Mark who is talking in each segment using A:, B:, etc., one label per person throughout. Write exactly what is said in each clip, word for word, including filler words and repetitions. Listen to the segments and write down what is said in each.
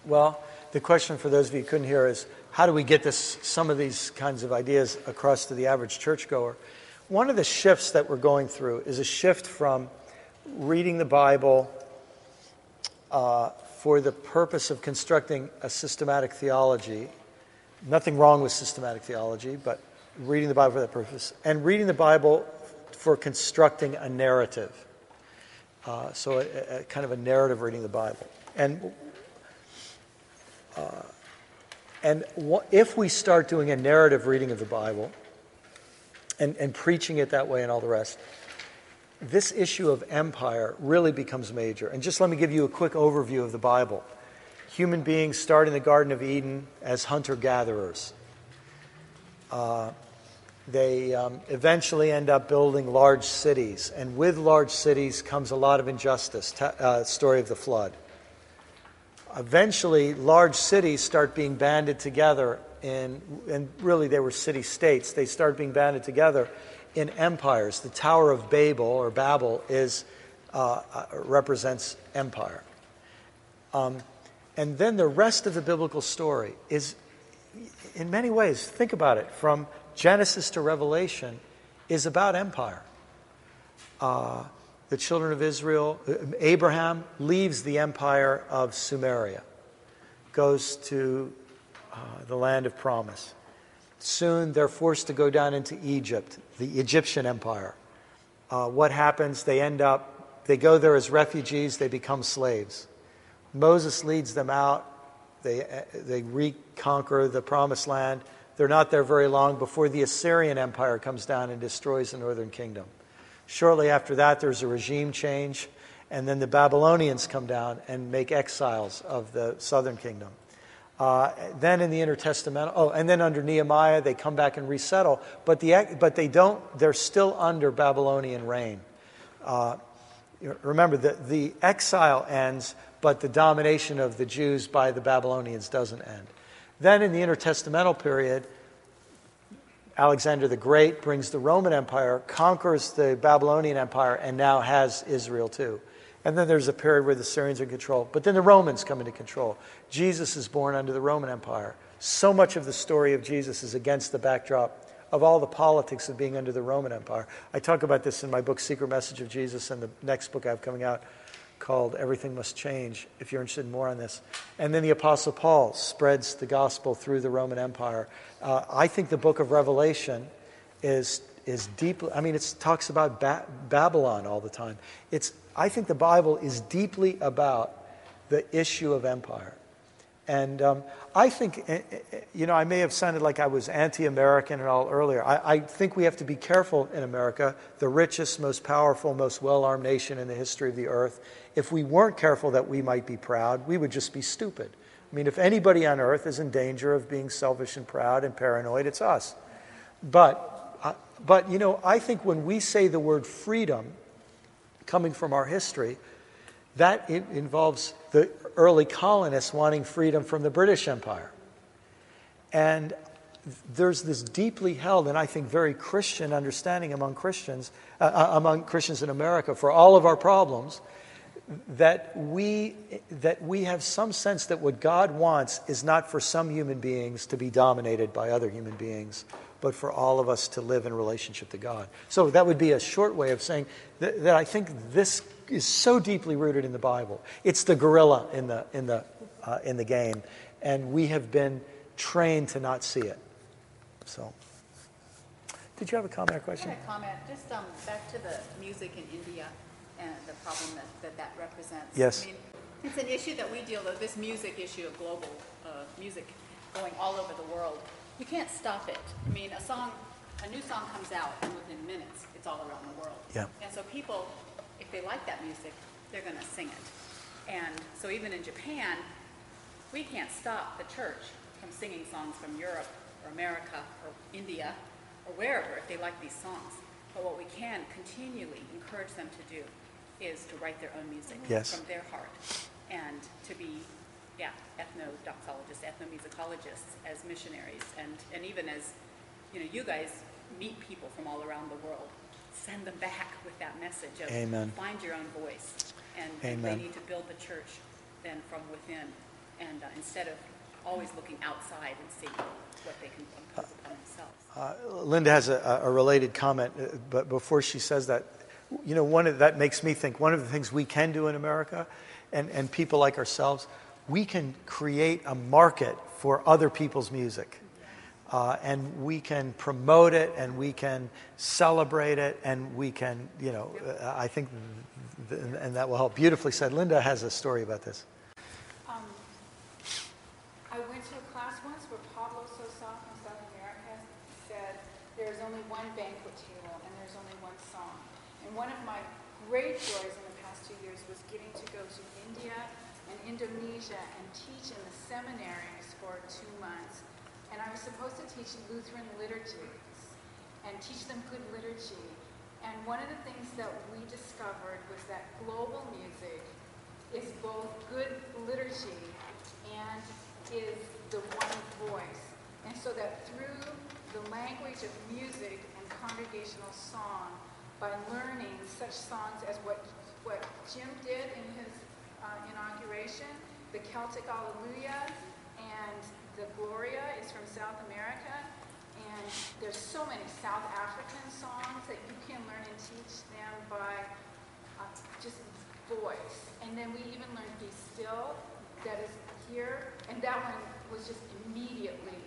A: Well, the question for those of you who couldn't hear is, how do we get this, some of these kinds of ideas across to the average churchgoer? One of the shifts that we're going through is a shift from reading the Bible uh, for the purpose of constructing a systematic theology. Nothing wrong with systematic theology, but reading the Bible for that purpose. And reading the Bible for constructing a narrative. Uh, so a, a kind of a narrative reading the Bible. And uh, and wh- if we start doing a narrative reading of the Bible and, and preaching it that way and all the rest, this issue of empire really becomes major. And just let me give you a quick overview of the Bible. Human beings start in the Garden of Eden as hunter-gatherers. Uh, they um, eventually end up building large cities. And with large cities comes a lot of injustice. Ta- uh, story of the flood. Eventually, large cities start being banded together in, and really they were city-states. They start being banded together in empires. The Tower of Babel, or Babel, is uh, uh, represents empire. Um, and then the rest of the biblical story is, in many ways, think about it, from Genesis to Revelation, is about empire. Uh, the children of Israel, Abraham leaves the empire of Sumeria, goes to uh, the land of promise. Soon they're forced to go down into Egypt, the Egyptian empire. Uh, what happens? They end up, they go there as refugees, they become slaves. Moses leads them out, they, they reconquer the promised land. They're not there very long before the Assyrian Empire comes down and destroys the northern kingdom. Shortly after that, there's a regime change, and then the Babylonians come down and make exiles of the southern kingdom. Uh, then in the intertestamental, oh, and then under Nehemiah, they come back and resettle, but the but they don't. They're still under Babylonian reign. Uh, remember, the the exile ends, but the domination of the Jews by the Babylonians doesn't end. Then in the intertestamental period, Alexander the Great brings the Roman Empire, conquers the Babylonian Empire, and now has Israel too. And then there's a period where the Syrians are in control. But then the Romans come into control. Jesus is born under the Roman Empire. So much of the story of Jesus is against the backdrop of all the politics of being under the Roman Empire. I talk about this in my book, Secret Message of Jesus, and the next book I have coming out called Everything Must Change, if you're interested in more on this. And then the Apostle Paul spreads the gospel through the Roman Empire. Uh, I think the book of Revelation is is deeply, I mean, it talks about ba- Babylon all the time. It's I think the Bible is deeply about the issue of empire. And um, I think, you know, I may have sounded like I was anti-American and all earlier. I, I think we have to be careful in America, the richest, most powerful, most well-armed nation in the history of the earth. If we weren't careful that we might be proud, we would just be stupid. I mean, if anybody on earth is in danger of being selfish and proud and paranoid, it's us. But, uh, but you know, I think when we say the word freedom, coming from our history, that it involves the early colonists wanting freedom from the British Empire. And there's this deeply held, and I think very Christian understanding among Christians, uh, among Christians in America, for all of our problems, that we that we have some sense that what God wants is not for some human beings to be dominated by other human beings, but for all of us to live in relationship to God. So that would be a short way of saying that, that I think this is so deeply rooted in the Bible. It's the gorilla in the in the uh, in the game, and we have been trained to not see it. So, did you have a comment or question?
B: I had a comment. Just um, back to the music in India and the problem that that, that represents.
A: Yes.
B: I mean, it's an issue that we deal with. This music issue of global uh, music going all over the world. You can't stop it. I mean, a song, a new song comes out, and within minutes, it's all around the world.
A: Yeah.
B: And so people, if they like that music, they're going to sing it. And so even in Japan, we can't stop the church from singing songs from Europe or America or India or wherever if they like these songs. But what we can continually encourage them to do is to write their own music
A: yes.
B: from their heart and to be, yeah, ethnodoxologists, ethnomusicologists as missionaries, and, and even as, you know, you guys meet people from all around the world. Send them back with that message of
A: Amen.
B: Find your own voice. And, and
A: Amen.
B: they need to build the church then from within and Linda, instead of always looking outside and seeing what they can impose upon themselves.
A: Uh, Linda has a, a related comment, uh, but before she says that, you know, one of that makes me think one of the things we can do in America, and, and people like ourselves, we can create a market for other people's music. Uh, and we can promote it, and we can celebrate it, and we can, you know, uh, I think, th- and that will help. Beautifully said. Linda has a story about this.
C: Um, I went to a class once where Pablo Sosa from South America said, there's only one banquet table, and there's only one song. And one of my great joys in the past two years was getting to go to India and Indonesia and teach in the seminaries for two months. And I was supposed to teach Lutheran liturgies and teach them good liturgy. And one of the things that we discovered was that global music is both good liturgy and is the one voice. And so that through the language of music and congregational song, by learning such songs as what, what Jim did in his uh, inauguration, the Celtic Alleluia, and the Gloria is from South America, and there's so many South African songs that you can learn and teach them by uh, just voice. And then we even learned Be Still, that is here, and that one was just immediately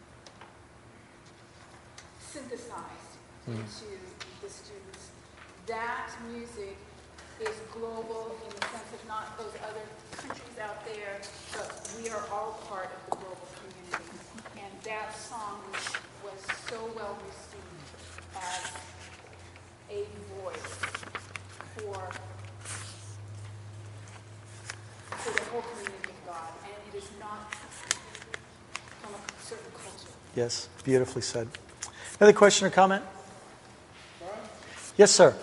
C: synthesized mm. into the students. That music is global in the sense of not those other countries out there, but we are all part of the global community. And that song was, was so well received as a voice for, for the whole community of God. And it is not from a certain culture.
A: Yes, beautifully said. Another question or comment? Yes, sir.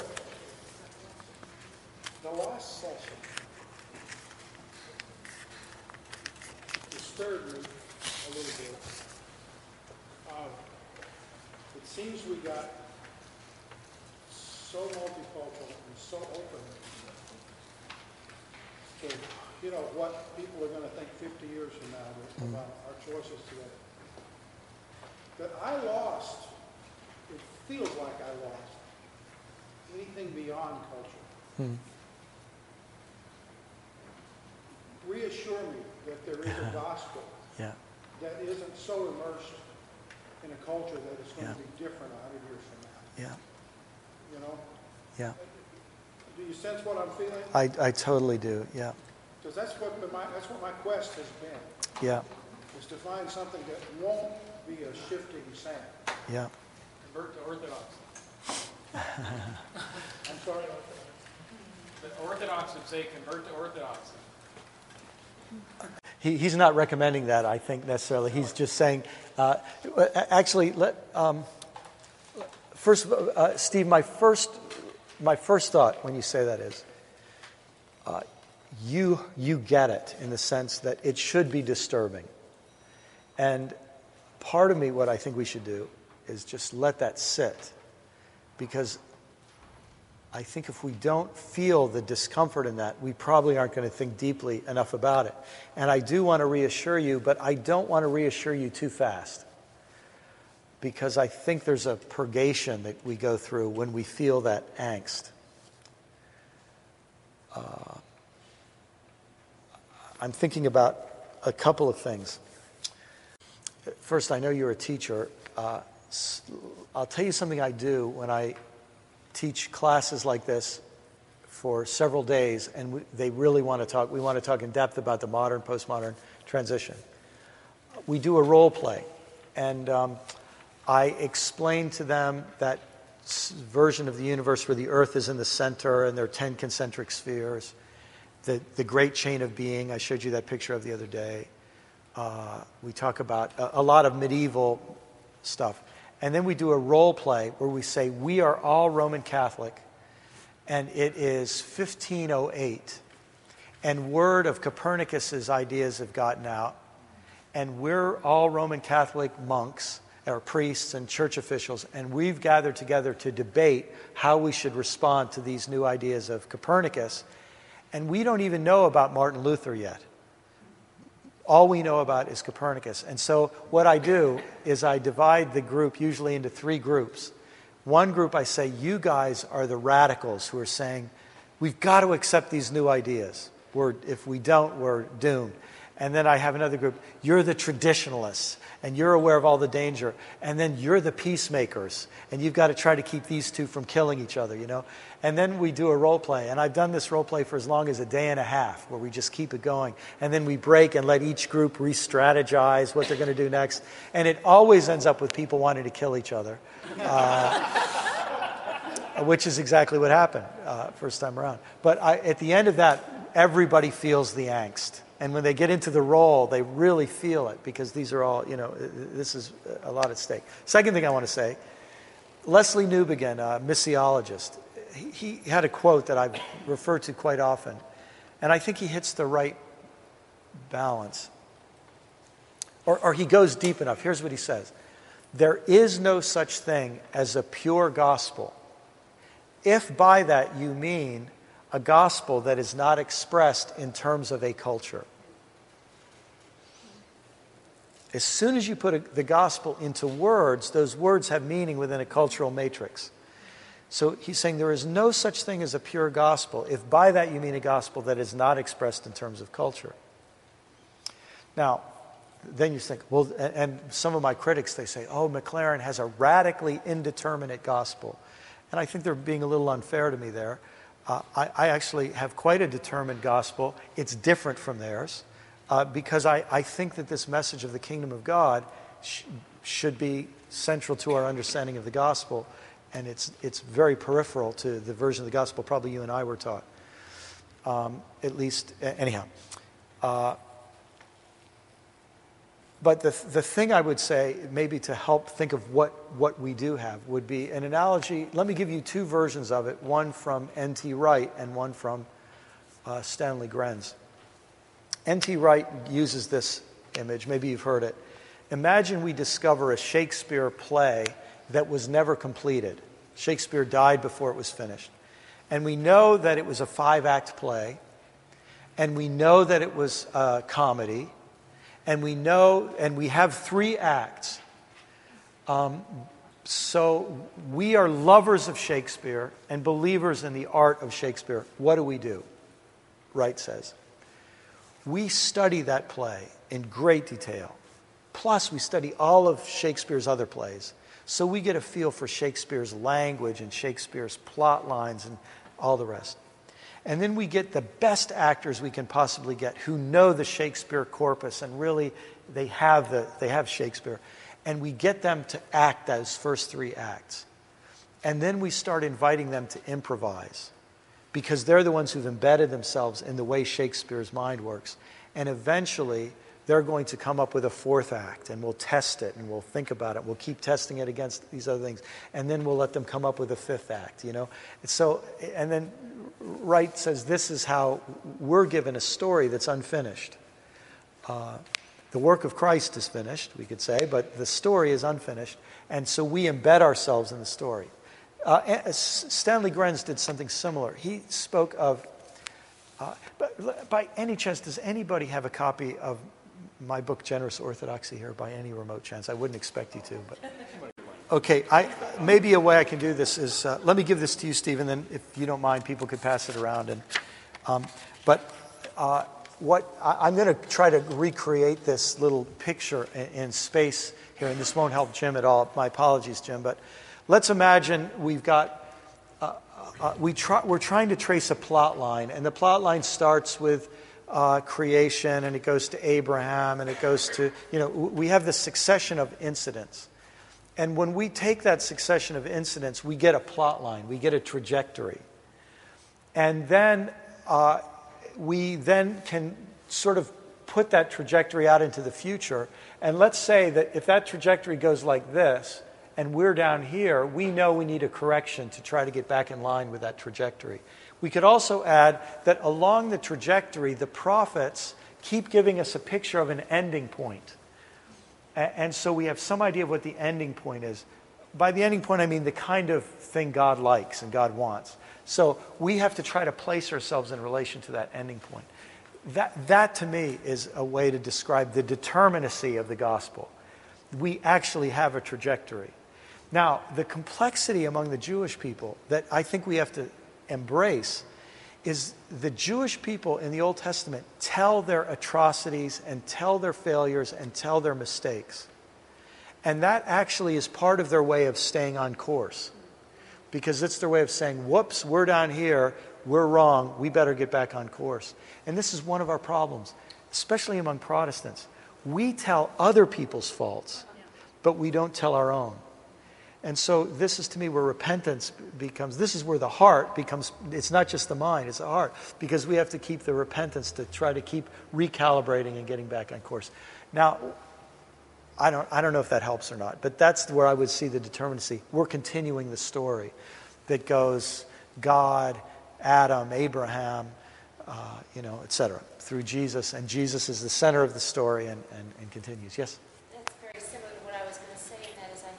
D: The last session disturbed me a little bit. Uh, it seems we got so multicultural and so open to, you know, what people are going to think fifty years from now mm. about our choices today. That I lost, it feels like I lost anything beyond culture. Hmm. Reassure me that there is a gospel
A: yeah.
D: that isn't so immersed in a culture that it's going yeah. to be different a hundred years from now.
A: Yeah.
D: You know?
A: Yeah.
D: Do you sense what I'm feeling?
A: I, I totally do, yeah.
D: Because that's what my that's what my quest has been.
A: Yeah.
D: Is to find something that won't be a shifting sand.
A: Yeah.
E: Convert to Orthodox.
D: I'm sorry.
E: The Orthodox would say convert to Orthodoxy.
A: He, he's not recommending that, I think, necessarily. He's just saying, uh, actually, let, um, first, uh, Steve, my first, my first thought when you say that is, uh, you, you get it in the sense that it should be disturbing. And part of me, what I think we should do is just let that sit. Because I think if we don't feel the discomfort in that, we probably aren't going to think deeply enough about it. And I do want to reassure you, but I don't want to reassure you too fast. Because I think there's a purgation that we go through when we feel that angst. Uh, I'm thinking about a couple of things. First, I know you're a teacher. Uh, I'll tell you something I do when I teach classes like this for several days, and we, they really want to talk. We want to talk in depth about the modern, postmodern transition. We do a role play, and um, I explain to them that version of the universe where the Earth is in the center, and there are ten concentric spheres. The the great chain of being. I showed you that picture of the other day. Uh, we talk about a, a lot of medieval stuff. And then we do a role play where we say, we are all Roman Catholic, and it is fifteen oh eight, and word of Copernicus's ideas have gotten out, and we're all Roman Catholic monks, or priests and church officials, and we've gathered together to debate how we should respond to these new ideas of Copernicus, and we don't even know about Martin Luther yet. all we know about is Copernicus. And so what I do is I divide the group usually into three groups. One group I say, you guys are the radicals who are saying, we've got to accept these new ideas. We're, if we don't, we're doomed. And then I have another group, you're the traditionalists, and you're aware of all the danger. And then you're the peacemakers, and you've got to try to keep these two from killing each other, you know. And then we do a role play, and I've done this role play for as long as a day and a half, where we just keep it going. And then we break and let each group re-strategize what they're going to do next. And it always ends up with people wanting to kill each other, uh, which is exactly what happened uh, first time around. But I, at the end of that, everybody feels the angst. And when they get into the role, they really feel it, because these are all, you know, this is a lot at stake. Second thing I want to say, Leslie Newbigin, a missiologist, he, he had a quote that I've referred to quite often, and I think he hits the right balance. Or, or he goes deep enough. Here's what he says. There is no such thing as a pure gospel, if by that you mean a gospel that is not expressed in terms of a culture. As soon as you put a, the gospel into words, those words have meaning within a cultural matrix. So he's saying there is no such thing as a pure gospel, if by that you mean a gospel that is not expressed in terms of culture. Now, then you think, well, and, and some of my critics, they say, oh, McLaren has a radically indeterminate gospel. And I think they're being a little unfair to me there. Uh, I, I actually have quite a determined gospel. It's different from theirs uh, because I, I think that this message of the kingdom of God sh- should be central to our understanding of the gospel, and it's it's very peripheral to the version of the gospel probably you and I were taught. Um, at least, anyhow. Uh, But the the thing I would say, maybe to help think of what, what we do have, would be an analogy. Let me give you two versions of it, one from N T Wright and one from uh, Stanley Grenz. N T Wright uses this image, maybe you've heard it. Imagine we discover a Shakespeare play that was never completed. Shakespeare died before it was finished. And we know that it was a five-act play, and we know that it was a comedy, and we know, and we have three acts. Um, so we are lovers of Shakespeare and believers in the art of Shakespeare. What do we do? Wright says. We study that play in great detail. Plus, we study all of Shakespeare's other plays. So we get a feel for Shakespeare's language and Shakespeare's plot lines and all the rest. And then we get the best actors we can possibly get who know the Shakespeare corpus, and really they have the they have Shakespeare. And we get them to act those first three acts. And then we start inviting them to improvise, because they're the ones who've embedded themselves in the way Shakespeare's mind works. And eventually they're going to come up with a fourth act, and we'll test it, and we'll think about it. We'll keep testing it against these other things. And then we'll let them come up with a fifth act, you know. So, and then Wright says this is how we're given a story that's unfinished. Uh, the work of Christ is finished, we could say, but the story is unfinished. And so we embed ourselves in the story. Uh, Stanley Grenz did something similar. He spoke of, uh, but by any chance, does anybody have a copy of my book, Generous Orthodoxy, here by any remote chance? I wouldn't expect you to, but okay. I maybe a way I can do this is uh, let me give this to you, Stephen. Then, if you don't mind, people could pass it around. And um, but uh, what I, I'm going to try to recreate this little picture in, in space here, and this won't help Jim at all. My apologies, Jim. But let's imagine we've got uh, uh, we try, we're trying to trace a plot line, and the plot line starts with Uh, creation, and it goes to Abraham, and it goes to, you know, we have this succession of incidents. And when we take that succession of incidents, we get a plot line, we get a trajectory. And then uh, we then can sort of put that trajectory out into the future. And let's say that if that trajectory goes like this, and we're down here, we know we need a correction to try to get back in line with that trajectory. We could also add that along the trajectory, the prophets keep giving us a picture of an ending point. And so we have some idea of what the ending point is. By the ending point, I mean the kind of thing God likes and God wants. So we have to try to place ourselves in relation to that ending point. that, that to me is a way to describe the determinacy of the gospel. We actually have a trajectory. Now, the complexity among the Jewish people that I think we have to embrace is the Jewish people in the Old Testament tell their atrocities and tell their failures and tell their mistakes. And that actually is part of their way of staying on course. Because it's their way of saying, whoops, we're down here, we're wrong, we better get back on course. And this is one of our problems, especially among Protestants. We tell other people's faults, but we don't tell our own. And so this is to me where repentance becomes, this is where the heart becomes, it's not just the mind, it's the heart. Because we have to keep the repentance to try to keep recalibrating and getting back on course. Now, I don't, I don't know if that helps or not, but that's where I would see the determinacy. We're continuing the story that goes God, Adam, Abraham, uh, you know, et cetera, through Jesus. And Jesus is the center of the story and, and, and continues. Yes?
F: That's very similar to what I was going to say, and that is I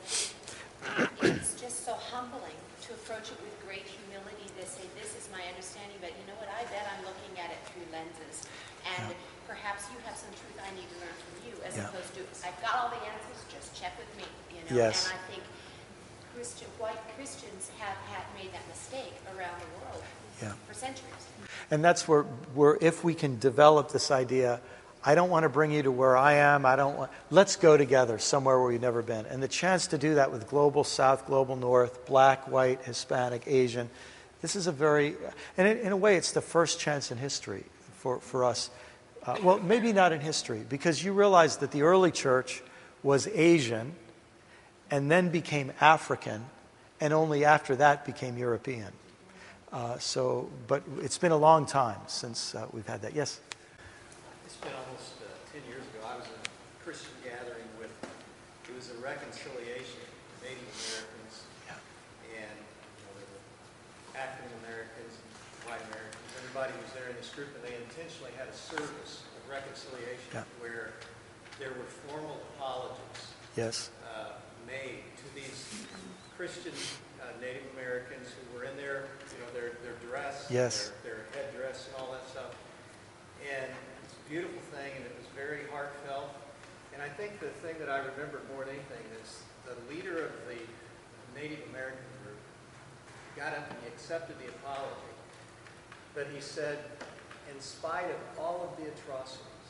F: think it's just so humbling to approach it with great humility to say, this is my understanding, but you know what, I bet I'm looking at it through lenses. And
A: Yeah.
F: perhaps you have some truth I need to learn from you, as
A: Yeah.
F: opposed to, I've got all the answers, just check with me, you know?
A: Yes.
F: And I think Christian, white Christians have, have made that mistake around the world
A: Yeah.
F: for centuries.
A: And that's where, where if we can develop this idea, I don't want to bring you to where I am, I don't want, let's go together somewhere where we've never been. And the chance to do that with Global South, Global North, Black, White, Hispanic, Asian, this is a very, and in, in a way it's the first chance in history for, for us. Uh, well, maybe not in history, because you realize that the early church was Asian and then became African, and only after that became European. Uh, so, but it's been a long time since uh, we've had that. Yes?
G: It's been almost uh, ten years ago. I was in a Christian gathering with, it was a reconciliation of Native Americans
A: Yeah.
G: and you know, there were African Americans, white Americans. Everybody was there in this group, and they intentionally had a service of reconciliation
A: Yeah.
G: where there were formal apologies
A: Yes.
G: uh, made to these Christian uh, Native Americans who were in their, you know, their, their dress,
A: Yes.
G: their, their headdress and all that stuff. And it's a beautiful thing, and it was very heartfelt. And I think the thing that I remember more than anything is the leader of the Native American group got up and he accepted the apology. But he said, in spite of all of the atrocities,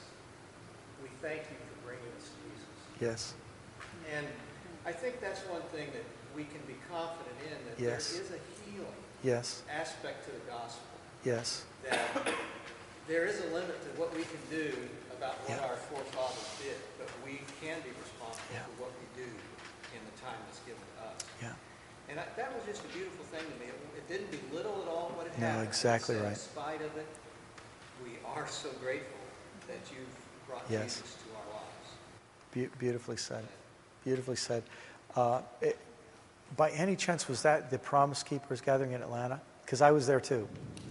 G: we thank you for bringing us Jesus.
A: Yes.
G: And I think that's one thing that we can be confident in, that
A: Yes.
G: there is a healing
A: Yes.
G: aspect to the gospel.
A: Yes.
G: That there is a limit to what we can do about what
A: Yeah.
G: our forefathers did, but we can be responsible
A: Yeah.
G: for what we do in the time that's given to us.
A: Yeah.
G: And I, that was just a beautiful thing to me. It, it didn't belittle at all what had
A: No,
G: happened. It
A: exactly
G: said,
A: right.
G: In spite of it, we are so grateful that you've brought
A: Yes.
G: Jesus to our lives.
A: Be- beautifully said. Beautifully said. Uh, it, by any chance, was that the Promise Keepers gathering in Atlanta? Because I was there too.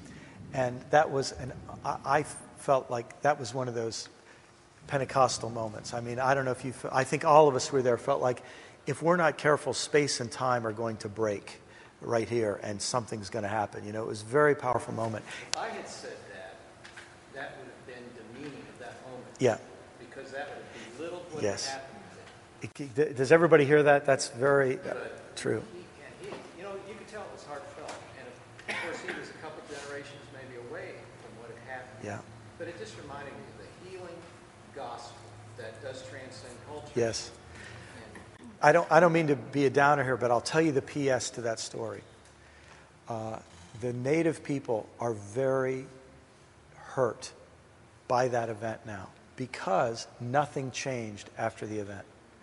A: And that was, an, I, I felt like that was one of those Pentecostal moments. I mean, I don't know if you, fe- I think all of us who were there felt like if we're not careful, space and time are going to break right here and something's going to happen. You know, it was a very powerful moment.
G: If I had said that, that would have been demeaning at that moment.
A: Yeah.
G: Because that would have belittled what
A: Yes.
G: had happened then.
A: It- does everybody hear that? That's very uh,
G: But
A: true.
G: He, and he, you know, you could tell it was heartfelt. And of course, he was a couple generations maybe away from what had happened.
A: Yeah.
G: But it just reminded me of the healing gospel that does transcend culture.
A: Yes.
G: And
A: I don't, I don't mean to be a downer here, but I'll tell you the P S to that story. Uh, the Native people are very hurt by that event now because nothing changed after the event.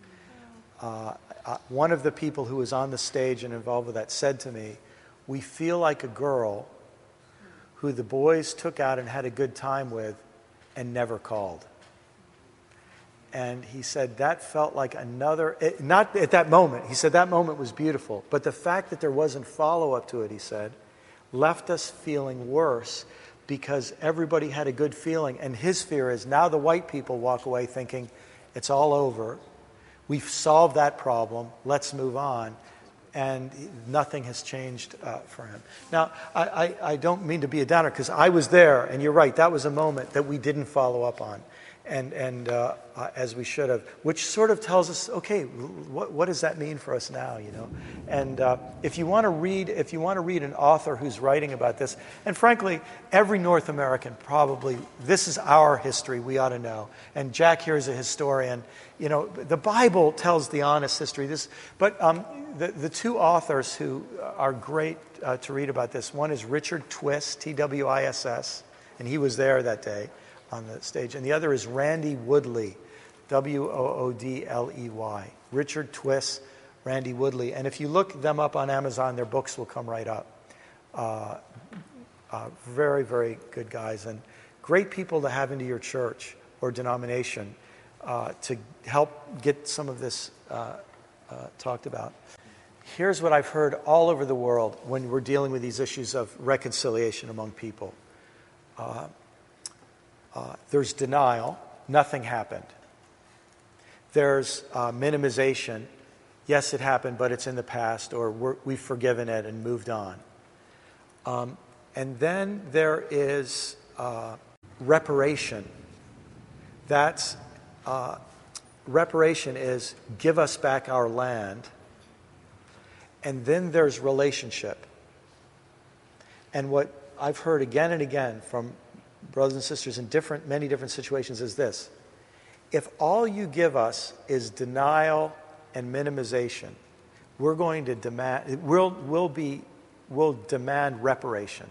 A: Uh, uh, one of the people who was on the stage and involved with that said to me, we feel like a girl who the boys took out and had a good time with and never called. And he said that felt like another, it, not at that moment, he said that moment was beautiful, but the fact that there wasn't follow-up to it, he said, left us feeling worse because everybody had a good feeling. And his fear is now the white people walk away thinking it's all over. We've solved that problem. Let's move on. and nothing has changed uh, for him. Now, I, I, I don't mean to be a downer, because I was there, and you're right, that was a moment that we didn't follow up on, and, and uh, uh, as we should have, which sort of tells us, okay, what, what does that mean for us now, you know? And uh, if you want to read, if you want to read an author who's writing about this, and frankly, every North American probably, this is our history, we ought to know. And Jack here is a historian. You know, the Bible tells the honest history. This, but um, the, the two authors who are great uh, to read about this, one is Richard Twiss, T W I S S, and he was there that day on the stage. And the other is Randy Woodley, W O O D L E Y. Richard Twiss, Randy Woodley. And if you look them up on Amazon, their books will come right up. Uh, uh, very, very good guys, and great people to have into your church or denomination uh, to help get some of this uh, uh, talked about. Here's what I've heard all over the world when we're dealing with these issues of reconciliation among people. Uh, uh, there's denial, nothing happened. There's uh, minimization, yes, it happened, but it's in the past, or we're, we've forgiven it and moved on. Um, and then there is uh, reparation. That's uh, reparation is give us back our land. And then there's relationship. And what I've heard again and again from brothers and sisters in different, many different situations is this: if all you give us is denial and minimization, we're going to demand, we'll, we'll be, we'll demand reparation.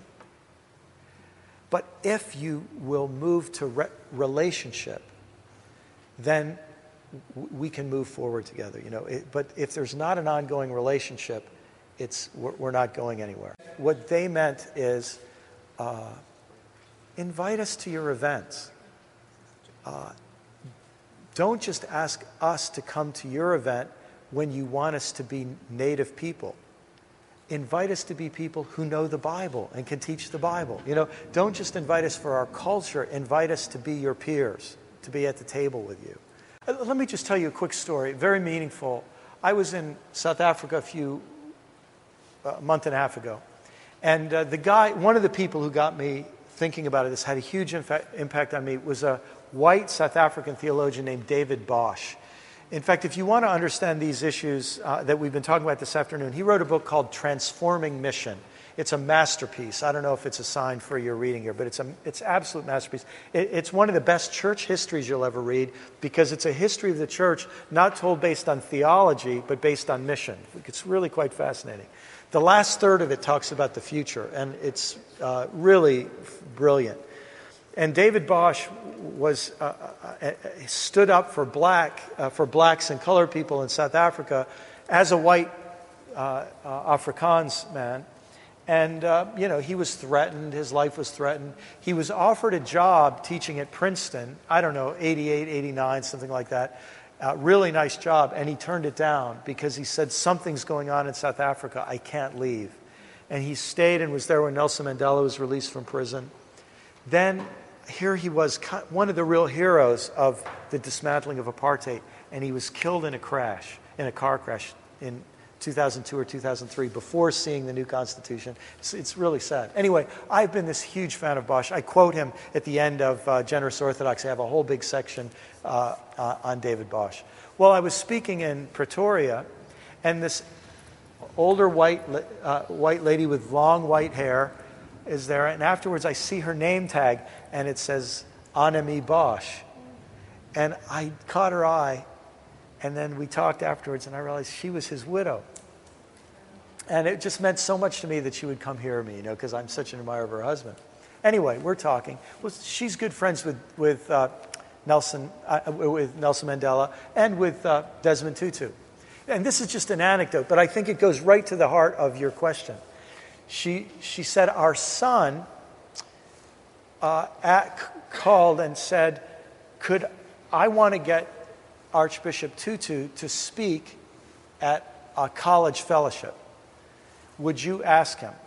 A: But if you will move to re- relationship, then w- we can move forward together. You know, it, but if there's not an ongoing relationship, it's we're, we're not going anywhere. What they meant is, uh, invite us to your events. Uh, don't just ask us to come to your event when you want us to be native people. Invite us to be people who know the Bible and can teach the Bible. You know, don't just invite us for our culture. Invite us to be your peers, to be at the table with you. Uh, let me just tell you a quick story, very meaningful. I was in South Africa a few, a month and a half ago. And uh, the guy, one of the people who got me thinking about this, had a huge infa- impact on me, was a white South African theologian named David Bosch. In fact, if you want to understand these issues uh, that we've been talking about this afternoon, he wrote a book called Transforming Mission. It's a masterpiece. I don't know if it's a sign for your reading here, but it's a it's an absolute masterpiece. It, it's one of the best church histories you'll ever read, because it's a history of the church not told based on theology, but based on mission. It's really quite fascinating. The last third of it talks about the future, and it's uh, really brilliant. And David Bosch was uh, uh, stood up for black uh, for blacks and colored people in South Africa as a white uh, uh, Afrikaans man, and uh, you know, he was threatened. His life was threatened. He was offered a job teaching at Princeton. I don't know, eighty-eight, eighty-nine, something like that. Uh, really nice job, and he turned it down because he said, something's going on in South Africa. I can't leave. And he stayed and was there when Nelson Mandela was released from prison. Then here he was, one of the real heroes of the dismantling of apartheid, and he was killed in a crash, in a car crash in two thousand two or two thousand three, before seeing the new Constitution. It's, it's really sad. Anyway, I've been this huge fan of Bosch. I quote him at the end of uh, Generous Orthodox. I have a whole big section uh, uh, on David Bosch. Well, I was speaking in Pretoria, and this older white uh, white lady with long white hair is there, and afterwards I see her name tag, and it says Annemie Bosch. And I caught her eye, and then we talked afterwards, and I realized she was his widow. And it just meant so much to me that she would come hear me, you know, because I'm such an admirer of her husband. Anyway, we're talking. Well, she's good friends with with uh, Nelson uh, with Nelson Mandela and with uh, Desmond Tutu. And this is just an anecdote, but I think it goes right to the heart of your question. She she said, our son uh, at, called and said, could I want to get Archbishop Tutu to speak at a college fellowship? Would you ask him?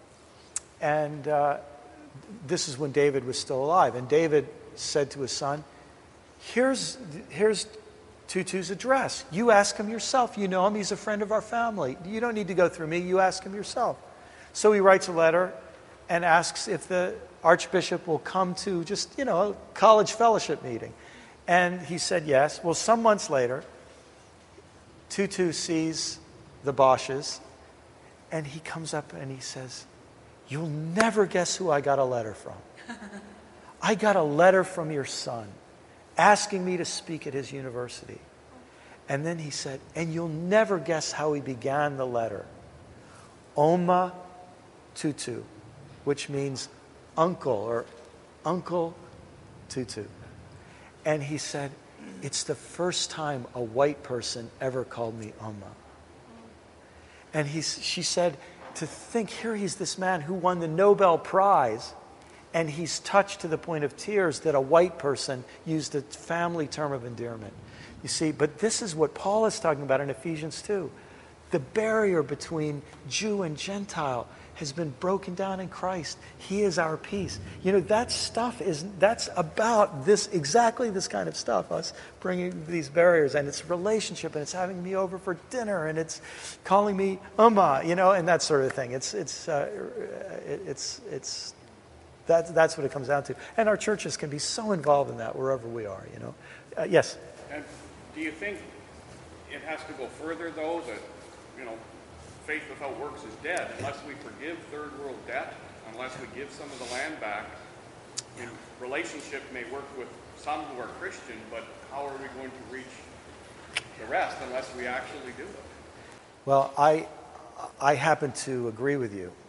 A: And uh, this is when David was still alive. And David said to his son, here's, here's Tutu's address. You ask him yourself. You know him. He's a friend of our family. You don't need to go through me. You ask him yourself. So he writes a letter and asks if the Archbishop will come to just, you know, a college fellowship meeting. And he said yes. Well, some months later, Tutu sees the Bosches, and he comes up and he says, "You'll never guess who I got a letter from. I got a letter from your son asking me to speak at his university." And then he said, and you'll never guess how he began the letter. Oma Tutu, which means uncle or Uncle Tutu. And he said, it's the first time a white person ever called me Oma. And he, she said, to think, here he's this man who won the Nobel Prize, and he's touched to the point of tears that a white person used a family term of endearment. You see, but this is what Paul is talking about in Ephesians two. The barrier between Jew and Gentile has been broken down in Christ. He is our peace. You know, that stuff is, that's about this, exactly this kind of stuff, us bringing these barriers, and it's relationship, and it's having me over for dinner, and it's calling me Uma, you know, and that sort of thing. It's, it's, uh, it, it's, it's, That's, that's what it comes down to. And our churches can be so involved in that wherever we are, you know. Uh, yes?
H: And do you think it has to go further, though, that, you know, faith without works is dead? Unless we forgive third world debt, unless we give some of the land back, you know, relationship may work with some who are Christian, but how are we going to reach the rest unless we actually do it?
A: Well, I, I happen to agree with you.